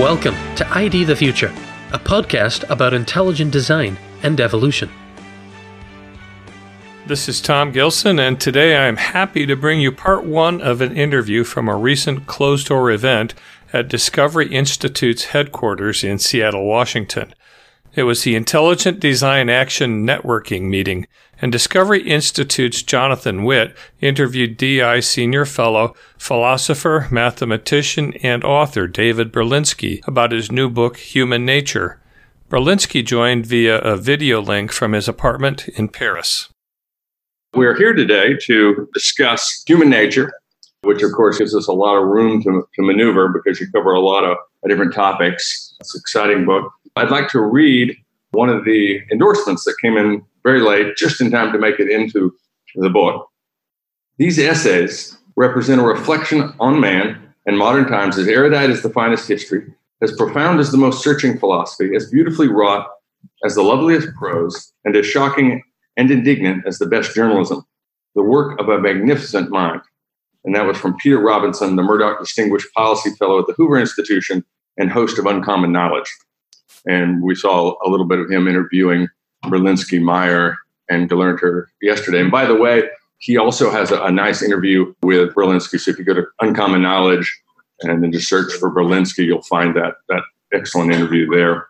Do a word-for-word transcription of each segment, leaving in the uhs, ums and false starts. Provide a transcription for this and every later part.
Welcome to I D the Future, a podcast about intelligent design and evolution. This is Tom Gilson, and today I am happy to bring you part one of an interview from a recent closed-door event at Discovery Institute's headquarters in Seattle, Washington. It was the Intelligent Design Action Networking meeting, and Discovery Institute's Jonathan Witt interviewed D I Senior Fellow, philosopher, mathematician, and author David Berlinski about his new book, Human Nature. Berlinski joined via a video link from his apartment in Paris. We're here today to discuss Human Nature, which of course gives us a lot of room to, to maneuver because you cover a lot of different topics. It's an exciting book. I'd like to read one of the endorsements that came in very late, just in time to make it into the book. These essays represent a reflection on man and modern times as erudite as the finest history, as profound as the most searching philosophy, as beautifully wrought as the loveliest prose, and as shocking and indignant as the best journalism, the work of a magnificent mind. And that was from Peter Robinson, the Murdoch Distinguished Policy Fellow at the Hoover Institution and host of Uncommon Knowledge. And we saw a little bit of him interviewing Berlinski, Meyer, and Gelernter yesterday. And by the way, he also has a, a nice interview with Berlinski. So if you go to Uncommon Knowledge and then just search for Berlinski, you'll find that, that excellent interview there.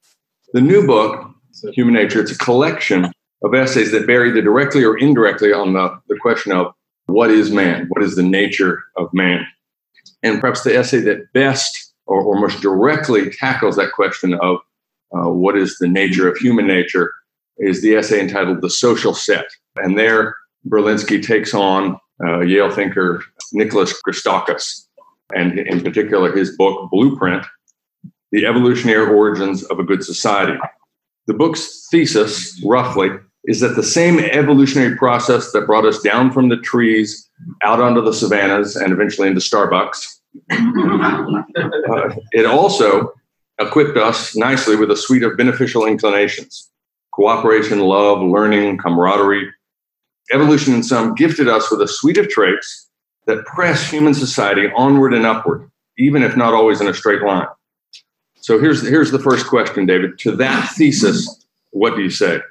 The new book, Human Nature, it's a collection of essays that bear either directly or indirectly on the, the question of what is man? What is the nature of man? And perhaps the essay that best or, or most directly tackles that question of uh, what is the nature of human nature is the essay entitled The Social Set. And there, Berlinski takes on uh, Yale thinker Nicholas Christakis, and in particular his book, Blueprint, The Evolutionary Origins of a Good Society. The book's thesis, roughly, is that the same evolutionary process that brought us down from the trees, out onto the savannas, and eventually into Starbucks, uh, it also equipped us nicely with a suite of beneficial inclinations: cooperation, love, learning, camaraderie. Evolution, in sum, gifted us with a suite of traits that press human society onward and upward, even if not always in a straight line. So here's, here's the first question, David. To that thesis, what do you say?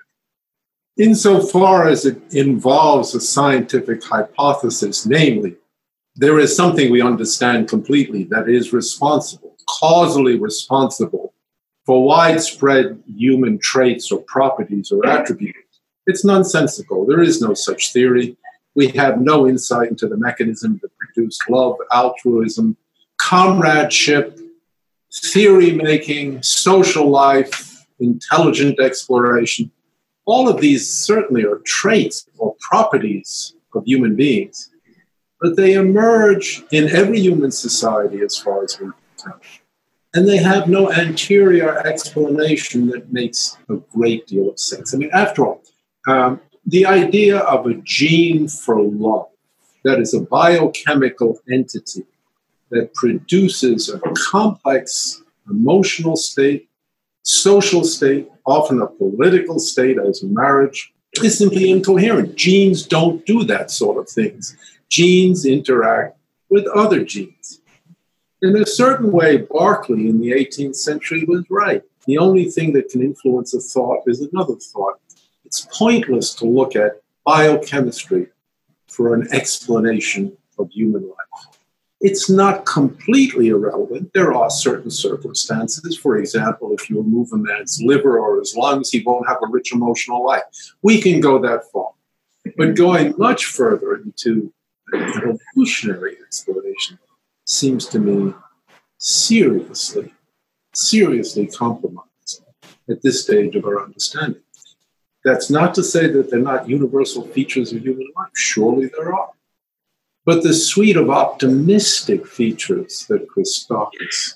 Insofar as it involves a scientific hypothesis, namely, there is something we understand completely that is responsible, causally responsible for widespread human traits or properties or attributes. It's nonsensical. There is no such theory. We have no insight into the mechanism that produce love, altruism, comradeship, theory-making, social life, intelligent exploration. All of these certainly are traits or properties of human beings, but they emerge in every human society as far as we can tell. And they have no anterior explanation that makes a great deal of sense. I mean, after all, um, the idea of a gene for love, that is a biochemical entity that produces a complex emotional state, social state, often a political state as marriage, is simply incoherent. Genes don't do that sort of things. Genes interact with other genes. In a certain way, Berkeley in the eighteenth century was right. The only thing that can influence a thought is another thought. It's pointless to look at biochemistry for an explanation of human life. It's not completely irrelevant. There are certain circumstances. For example, if you remove a man's liver or his lungs, he won't have a rich emotional life. We can go that far. But going much further into an evolutionary explanation seems to me seriously, seriously compromised at this stage of our understanding. That's not to say that they're not universal features of human life. Surely there are. But the suite of optimistic features that Christakis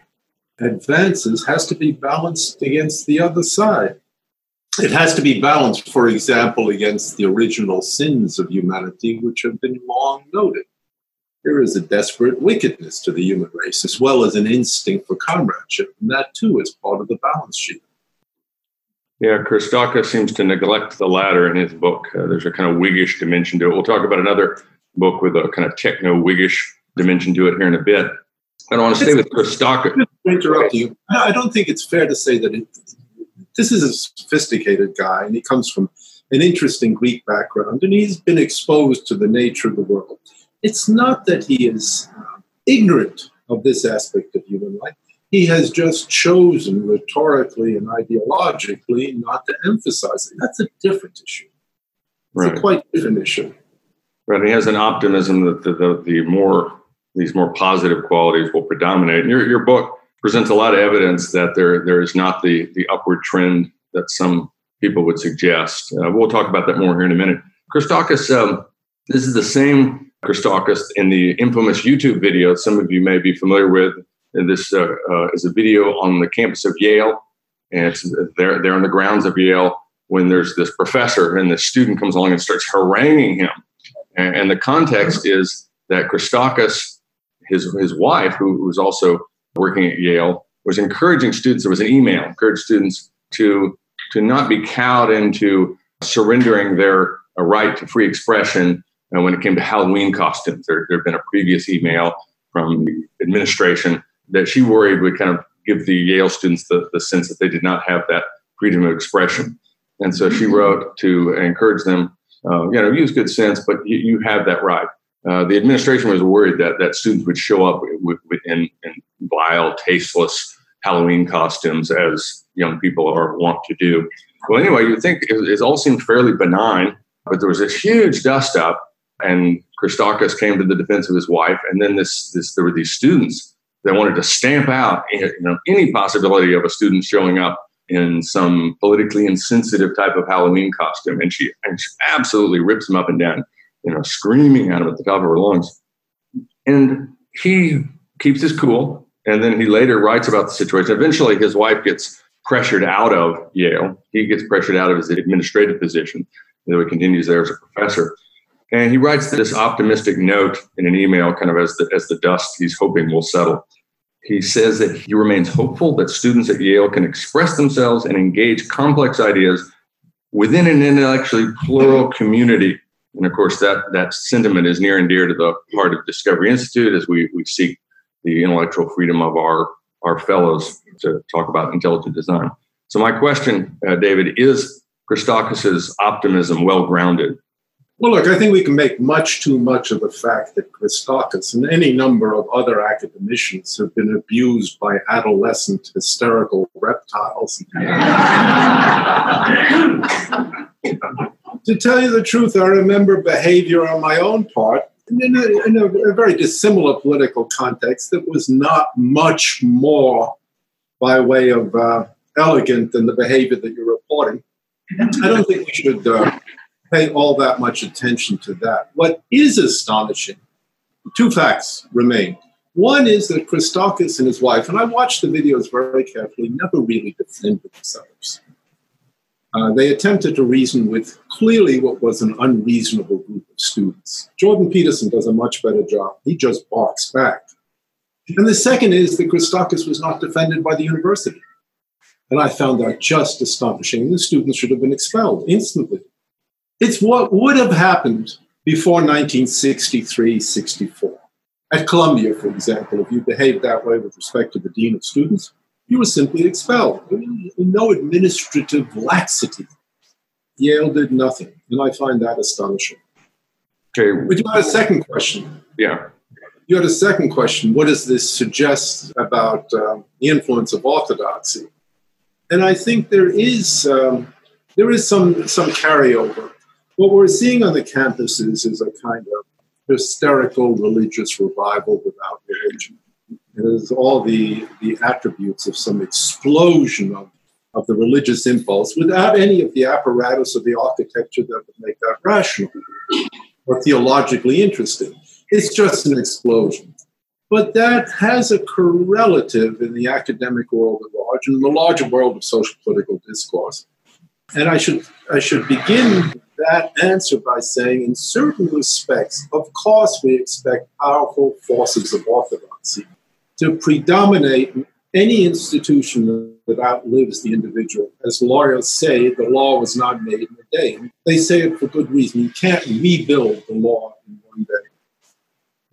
advances has to be balanced against the other side. It has to be balanced, for example, against the original sins of humanity, which have been long noted. There is a desperate wickedness to the human race, as well as an instinct for comradeship, and that too is part of the balance sheet. Yeah, Christakis seems to neglect the latter in his book. Uh, there's a kind of Whiggish dimension to it. We'll talk about another book with a kind of techno-Whiggish dimension to it here in a bit. I don't want to stay with Christakis. To interrupt you, I don't think it's fair to say that it, this is a sophisticated guy, and he comes from an interesting Greek background, and he's been exposed to the nature of the world. It's not that he is uh, ignorant of this aspect of human life. He has just chosen rhetorically and ideologically not to emphasize it. That's a different issue. It's right. a quite different issue. Right. He has an optimism that the, the, the more these more positive qualities will predominate. And your your book presents a lot of evidence that there there is not the the upward trend that some people would suggest. Uh, we'll talk about that more here in a minute. Christakis, um, this is the same Christakis in the infamous YouTube video some of you may be familiar with. And this uh, uh, is a video on the campus of Yale, and it's there there on the grounds of Yale when there's this professor and the student comes along and starts haranguing him. And, and the context is that Christakis, his his wife, who was also working at Yale, was encouraging students. There was an email encouraged students to to not be cowed into surrendering their uh, right to free expression uh, when it came to Halloween costumes. There there had been a previous email from the administration that she worried would kind of give the Yale students the, the sense that they did not have that freedom of expression. And so she wrote to encourage them, uh, you know, use good sense, but you, you have that right. Uh, the administration was worried that that students would show up with, with in, in vile, tasteless Halloween costumes, as young people are wont to do. Well, anyway, you think it, it all seemed fairly benign, but there was this huge dust up, and Christakis came to the defense of his wife, and then this, this there were these students that wanted to stamp out, you know, any possibility of a student showing up in some politically insensitive type of Halloween costume, and she and she absolutely rips him up and down, you know, screaming at him at the top of her lungs. And he keeps his cool, and then he later writes about the situation. Eventually, his wife gets pressured out of Yale. He gets pressured out of his administrative position, though he continues there as a professor. And he writes this optimistic note in an email, kind of as the, as the dust he's hoping will settle. He says that he remains hopeful that students at Yale can express themselves and engage complex ideas within an intellectually plural community. And of course, that, that sentiment is near and dear to the heart of Discovery Institute as we, we seek the intellectual freedom of our, our fellows to talk about intelligent design. So my question, uh, David, is Christakis' optimism well-grounded? Well, look, I think we can make much too much of the fact that Christakis and any number of other academicians have been abused by adolescent hysterical reptiles. To tell you the truth, I remember behavior on my own part in, a, in a, a very dissimilar political context that was not much more by way of uh, elegant than the behavior that you're reporting. I don't think we should uh, pay all that much attention to that. What is astonishing, two facts remain. One is that Christakis and his wife, and I watched the videos very carefully, never really defended themselves. Uh, they attempted to reason with clearly what was an unreasonable group of students. Jordan Peterson does a much better job. He just barks back. And the second is that Christakis was not defended by the university. And I found that just astonishing. The students should have been expelled instantly. It's what would have happened before nineteen sixty-three sixty-four. At Columbia, for example, if you behaved that way with respect to the dean of students, you were simply expelled. No administrative laxity. Yale did nothing, and I find that astonishing. Okay. But you had a second question. Yeah. You had a second question. What does this suggest about um, the influence of orthodoxy? And I think there is um, there is some some carryover. What we're seeing on the campuses is a kind of hysterical religious revival without religion. It is all the, the attributes of some explosion of, of the religious impulse without any of the apparatus or the architecture that would make that rational or theologically interesting. It's just an explosion. But that has a correlative in the academic world at large and in the larger world of social political discourse. And I should I should begin that answer by saying, in certain respects, of course, we expect powerful forces of orthodoxy to predominate in any institution that outlives the individual. As lawyers say, the law was not made in a day. They say it for good reason. You can't rebuild the law in one day.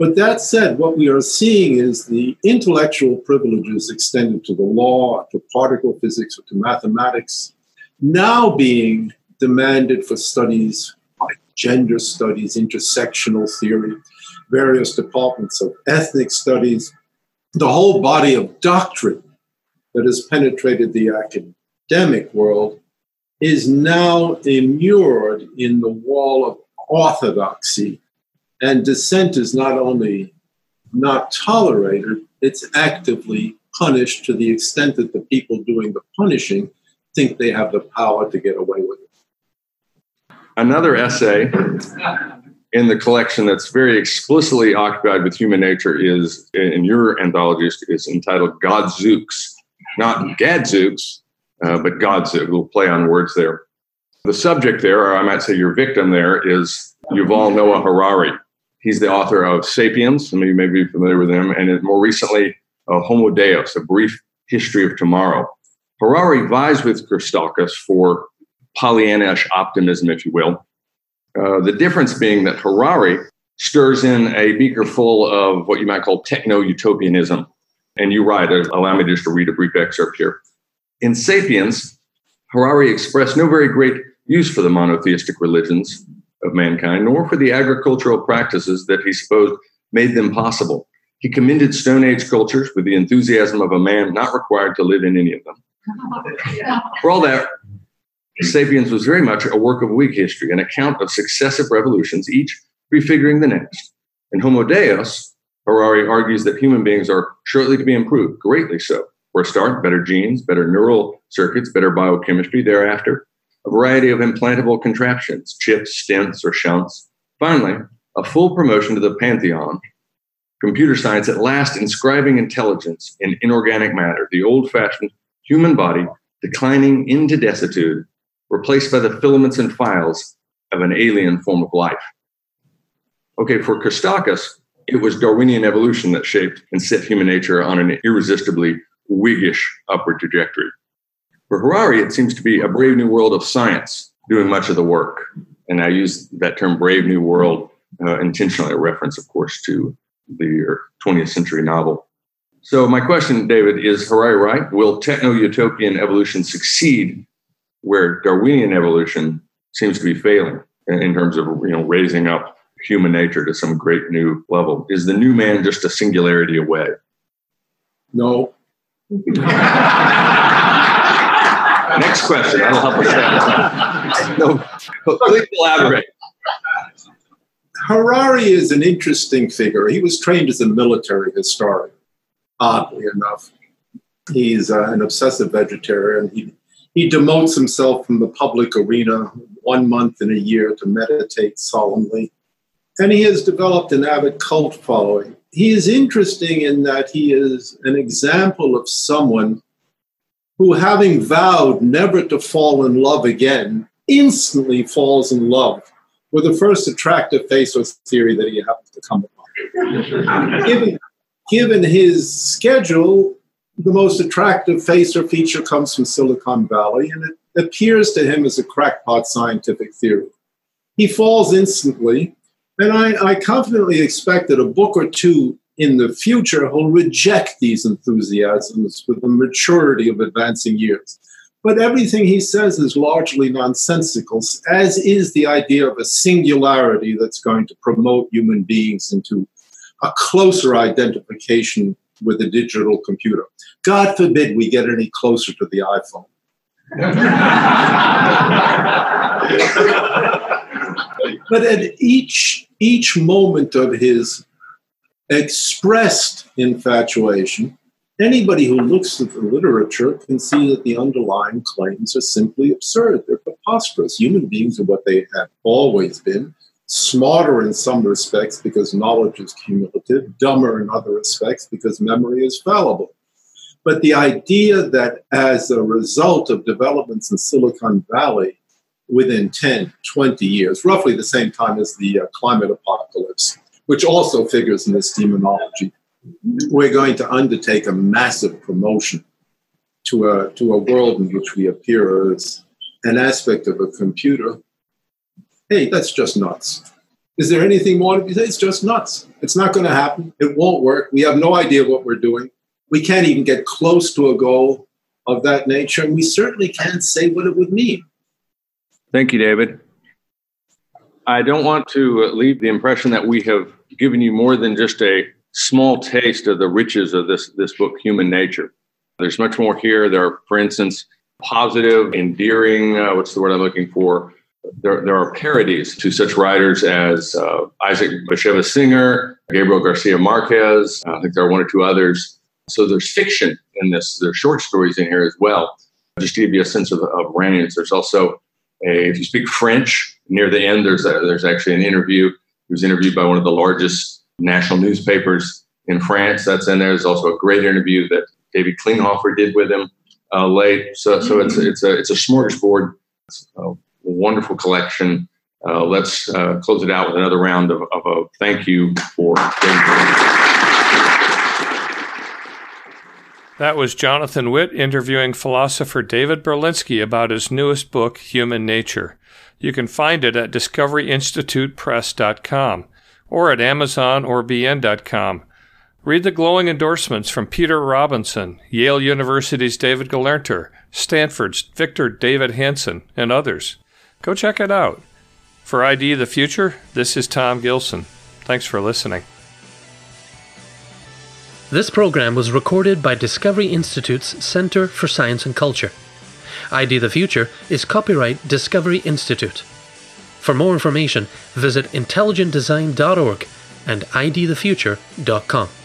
But that said, what we are seeing is the intellectual privileges extended to the law, to particle physics, or to mathematics, now being demanded for studies like gender studies, intersectional theory, various departments of ethnic studies, the whole body of doctrine that has penetrated the academic world is now immured in the wall of orthodoxy. And dissent is not only not tolerated, it's actively punished to the extent that the people doing the punishing think they have the power to get away with it. Another essay in the collection that's very explicitly occupied with human nature is, in your anthologies, is entitled Godzooks. Not Gadzooks, uh, but Godzooks. We'll play on words there. The subject there, or I might say your victim there, is Yuval Noah Harari. He's the author of Sapiens, some of you may be familiar with him, and more recently, uh, Homo Deus, A Brief History of Tomorrow. Harari vies with Christakis for Pollyannish optimism, if you will. Uh, the difference being that Harari stirs in a beaker full of what you might call techno-utopianism. And you write, uh, allow me just to read a brief excerpt here. In Sapiens, Harari expressed no very great use for the monotheistic religions of mankind, nor for the agricultural practices that he supposed made them possible. He commended Stone Age cultures with the enthusiasm of a man not required to live in any of them. For all that, Sapiens was very much a work of weak history, an account of successive revolutions, each prefiguring the next. In Homo Deus, Harari argues that human beings are shortly to be improved, greatly so. For a start, better genes, better neural circuits, better biochemistry. Thereafter, a variety of implantable contraptions, chips, stents, or shunts. Finally, a full promotion to the pantheon, computer science at last inscribing intelligence in inorganic matter, the old-fashioned human body declining into desuetude, replaced by the filaments and files of an alien form of life. Okay, for Christakis, it was Darwinian evolution that shaped and set human nature on an irresistibly Whiggish upward trajectory. For Harari, it seems to be a brave new world of science doing much of the work. And I use that term brave new world uh, intentionally, a reference, of course, to the twentieth century novel. So my question, David, is Harari right? Will techno-utopian evolution succeed where Darwinian evolution seems to be failing in terms of, you know, raising up human nature to some great new level? Is the new man just a singularity away? No. Next question. That'll help us out. No, please elaborate. Harari is an interesting figure. He was trained as a military historian, oddly enough. He's uh, an obsessive vegetarian. He, he demotes himself from the public arena one month in a year to meditate solemnly. And he has developed an avid cult following. He is interesting in that he is an example of someone who, having vowed never to fall in love again, instantly falls in love with the first attractive face or theory that he happens to come upon. given, given his schedule, the most attractive face or feature comes from Silicon Valley, and it appears to him as a crackpot scientific theory. He falls instantly, and I, I confidently expect that a book or two in the future he'll reject these enthusiasms with the maturity of advancing years. But everything he says is largely nonsensical, as is the idea of a singularity that's going to promote human beings into a closer identification with a digital computer. God forbid we get any closer to the iPhone. But at each, each moment of his expressed infatuation, anybody who looks at the literature can see that the underlying claims are simply absurd. They're preposterous. Human beings are what they have always been, smarter in some respects because knowledge is cumulative, dumber in other respects because memory is fallible. But the idea that as a result of developments in Silicon Valley within ten, twenty years, roughly the same time as the uh, climate apocalypse, which also figures in this demonology, we're going to undertake a massive promotion to a, to a world in which we appear as an aspect of a computer. Hey, that's just nuts. Is there anything more to be said? It's just nuts. It's not going to happen. It won't work. We have no idea what we're doing. We can't even get close to a goal of that nature, and we certainly can't say what it would mean. Thank you, David. I don't want to leave the impression that we have given you more than just a small taste of the riches of this, this book, Human Nature. There's much more here. There are, for instance, positive, endearing, uh, what's the word I'm looking for? There, there are parodies to such writers as uh, Isaac Bashevis Singer, Gabriel Garcia Marquez. I think there are one or two others. So there's fiction in this. There's short stories in here as well, just to give you a sense of, of range. There's also, a, if you speak French, near the end, there's a, there's actually an interview. He was interviewed by one of the largest national newspapers in France. That's in there. There's also a great interview that David Klinghoffer did with him uh, late. So, so it's it's a it's a smorgasbord. It's a wonderful collection. Uh, let's uh, close it out with another round of, of a thank you for David. That was Jonathan Witt interviewing philosopher David Berlinski about his newest book, Human Nature. You can find it at discovery institute press dot com or at Amazon or B N dot com. Read the glowing endorsements from Peter Robinson, Yale University's David Gelernter, Stanford's Victor David Hanson, and others. Go check it out. For I D the Future, this is Tom Gilson. Thanks for listening. This program was recorded by Discovery Institute's Center for Science and Culture. I D the Future is copyright Discovery Institute. For more information, visit intelligent design dot org and I D the future dot com.